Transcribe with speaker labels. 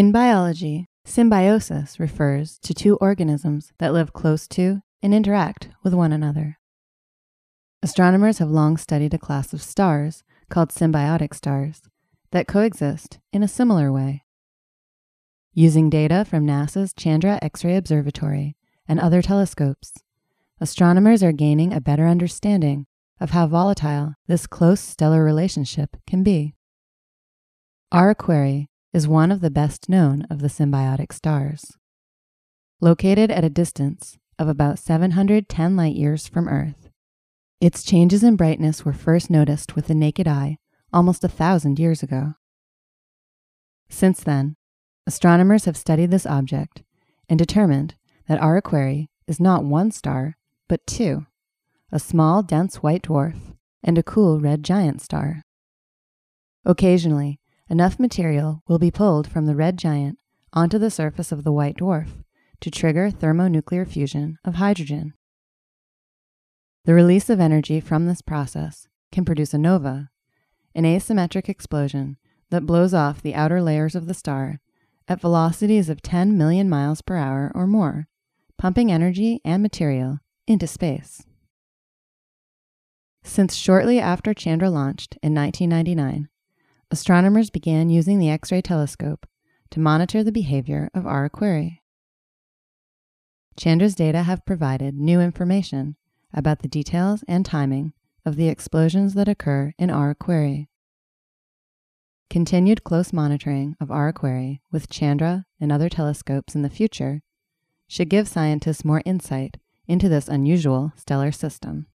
Speaker 1: In biology, symbiosis refers to two organisms that live close to and interact with one another. Astronomers have long studied a class of stars called symbiotic stars that coexist in a similar way. Using data from NASA's Chandra X-ray Observatory and other telescopes, astronomers are gaining a better understanding of how volatile this close stellar relationship can be. Our Aquarii is one of the best known of the symbiotic stars. Located at a distance of about 710 light-years from Earth, its changes in brightness were first noticed with the naked eye almost 1,000 years ago. Since then, astronomers have studied this object and determined that our Aquarii is not one star, but two, a small, dense white dwarf and a cool red giant star. Occasionally, enough material will be pulled from the red giant onto the surface of the white dwarf to trigger thermonuclear fusion of hydrogen. The release of energy from this process can produce a nova, an asymmetric explosion that blows off the outer layers of the star at velocities of 10 million miles per hour or more, pumping energy and material into space. Since shortly after Chandra launched in 1999, astronomers began using the X-ray telescope to monitor the behavior of our Aquarii. Chandra's data have provided new information about the details and timing of the explosions that occur in our Aquarii. Continued close monitoring of our Aquarii with Chandra and other telescopes in the future should give scientists more insight into this unusual stellar system.